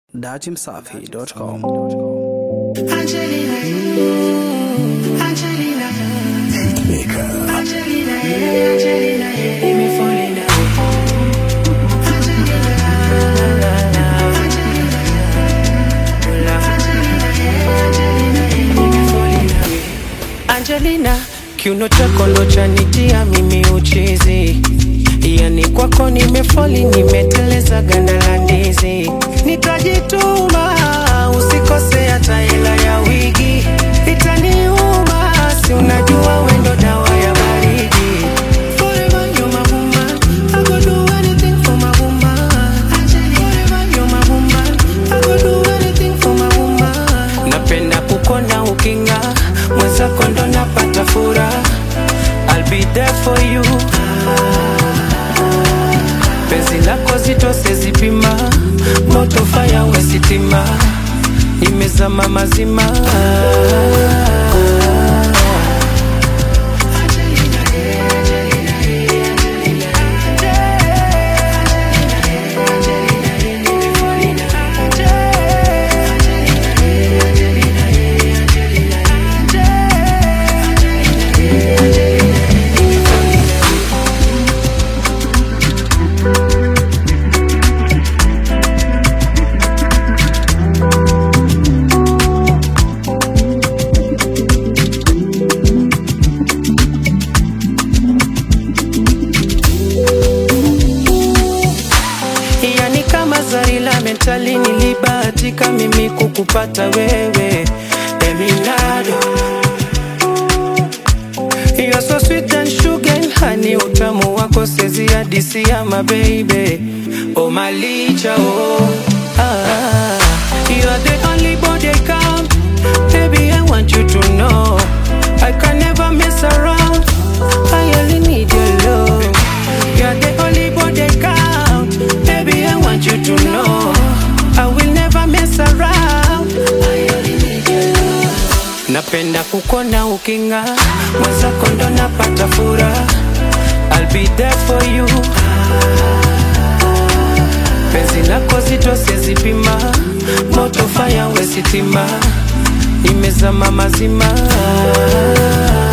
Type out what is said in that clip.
dachimsafi.com. Angelina, Angelina, Angelina, Angelina, me falling down. Angelina, kiuno chako ndo chanitia mimi uchizi. Yani kwako nimefoli, nimeteleza ganda la ndizi. Nitajituma, usikose hata hela ya wigi. Itaniuma, si unajua wendo dawa ya baridi. Forever you're my woman, I go do anything for my woman. Forever you're my woman, I go do anything for my woman. Napenda kukona ukinga, mwenzako ndo napata furaha. I'll be there for you. Penzi lako zito sezipima, moto fire wesitima, nimezama mazima. Mentally nilibahatika mimi kukupata wewe, Eminado. You're so sweet and sugar and honey, utamu wako sezi hadisi ya my baby. Oh my licha, oh you're the only body count. Baby, I want you to know I can never mess around. I only need your love. You're the only body count. Baby, I want you to know I will never mess around. I only need your love. Napenda kukona ukinga, mwenzako ndo napata furaha. I'll be there for you. Penzi lako zito sezipima, moto fire wesitima, nimezama mazima.